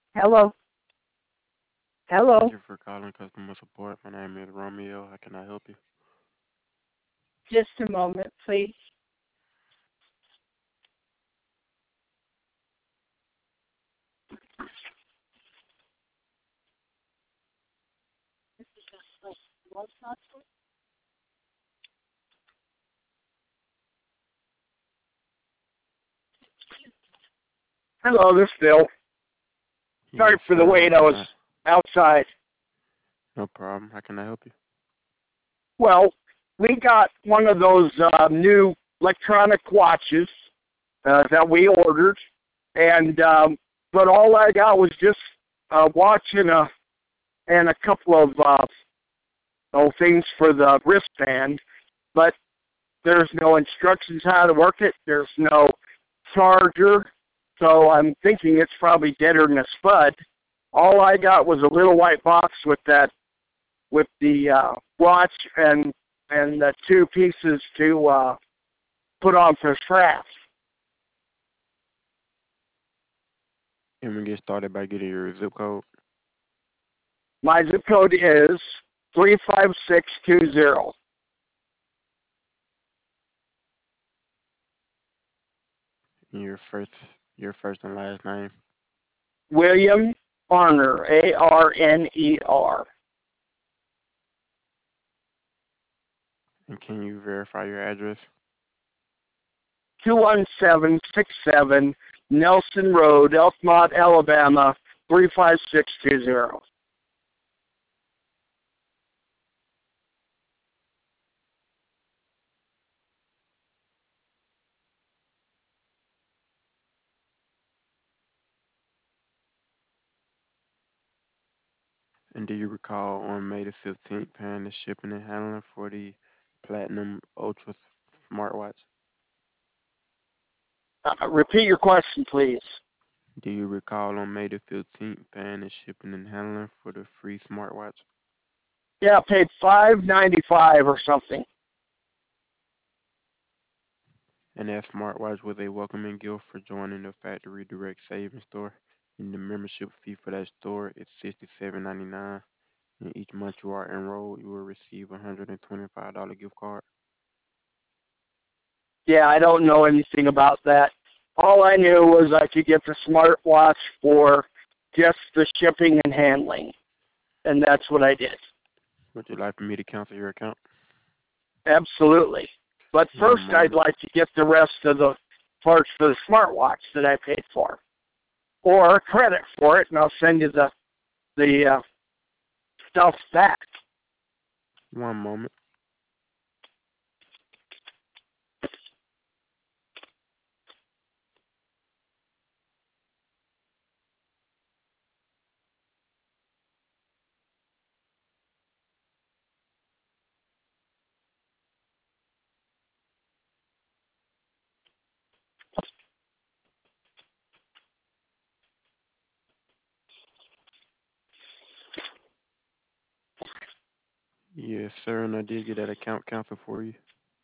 Hello? Thank Hello? you for calling customer support. My name is Romeo. How can I help you? Just a moment, please. Hello, this is Bill. Sorry Yes, for the sir. How wait. I can was I? outside. No problem. How can I help you? Well, we got one of those new electronic watches that we ordered, and but all I got was just a watch and a couple of things for the wristband, but there's no instructions how to work it. There's no charger, so I'm thinking it's probably deader than a spud. All I got was a little white box with the watch and the two pieces to put on for straps. Can we get started by getting your zip code My zip code is 35620. and your first and last name? William Arner, Arner. And can you verify your address? 21767 Nelson Road, Elkmont, Alabama 35620. And do you recall on May the 15th paying the shipping and handling for the Platinum Ultra smartwatch? Repeat your question, please. Do you recall on May the 15th paying the shipping and handling for the free smartwatch? Yeah, I paid $5.95 or something. And that smartwatch was a welcoming gift for joining the Factory Direct Savings Store. And the membership fee for that store is $67.99. And each month you are enrolled, you will receive a $125 gift card. Yeah, I don't know anything about that. All I knew was I could get the smartwatch for just the shipping and handling, and that's what I did. Would you like for me to cancel your account? Absolutely. But One first, I'd moment. like to get the rest of the parts for the smartwatch that I paid for, or credit for it, and I'll send you the stuff back. One moment. Yes, sir, and I did get that account canceled for you.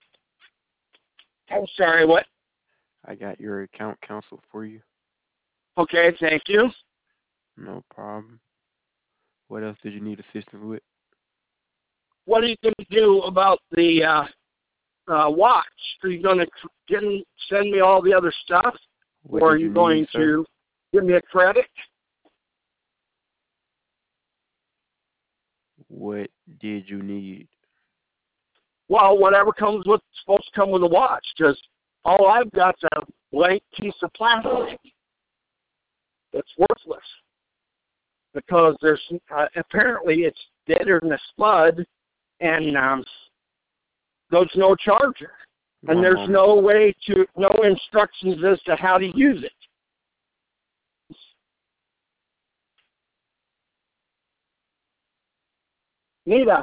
I'm sorry, what? I got your account canceled for you. Okay, thank you. No problem. What else did you need assistance with? What are you going to do about the watch? Are you going to send me all the other stuff, What or are did you you need, going sir? to give me a credit? What did you need? Well, whatever comes with supposed to come with a watch, because all I've got's a blank piece of plastic that's worthless. Because there's apparently it's deader than a spud, and there's no charger, and One there's moment. no instructions as to how to use it. Nita,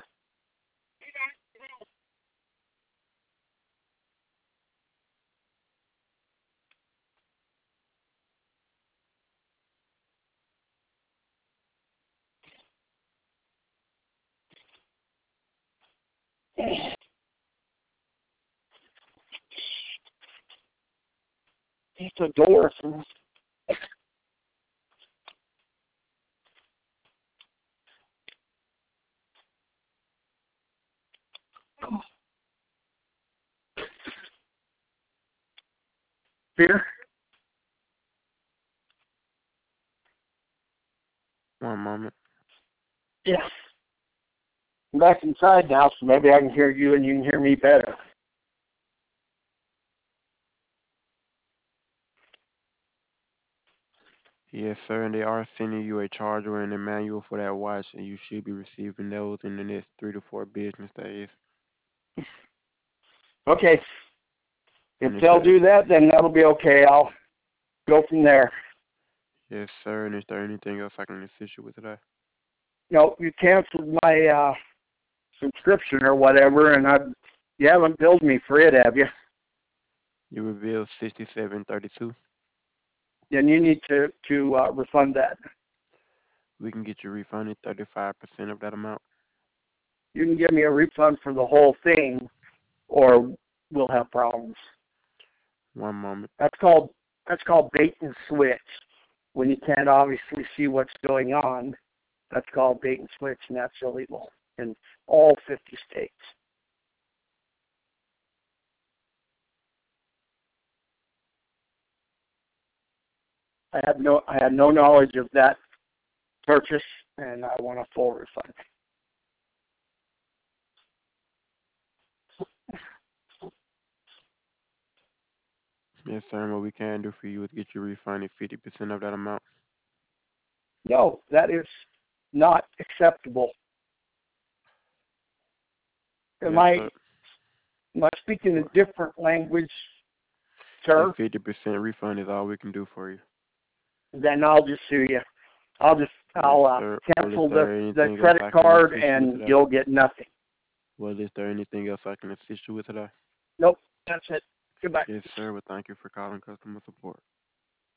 it's a door. Fear? One moment. Yes. I'm back inside now, so maybe I can hear you and you can hear me better. Yes, sir, and they are sending you a charger and a manual for that watch, and you should be receiving those in the next 3 to 4 business days. Okay. If And it's they'll a do that, then that'll be okay. I'll go from there. yes, sir, and is there anything else I can assist you with today? No, you canceled my subscription or whatever, and you haven't billed me for it, have you? You will bill 67.32. Then you need to refund that. We can get you refunded 35% of that amount. You can give me a refund for the whole thing, or we'll have problems. One moment. That's called bait and switch. When you can't obviously see what's going on, that's called bait and switch, and that's illegal in all 50 states. I had no knowledge of that purchase, and I want a full refund. Yes, sir, and what we can do for you is get you refunded 50% of that amount. No, that is not acceptable. Am Yes, I sir. speaking a Well, different language, a sir? 50% refund is all we can do for you. Then I'll just sue you. Yes, I'll sir. Well, is cancel there the anything else credit I can card, assist you with and today? you'll get nothing. Well, is there anything else I can assist you with today? Nope, that's it. Goodbye. Yes, sir. Well, thank you for calling customer support.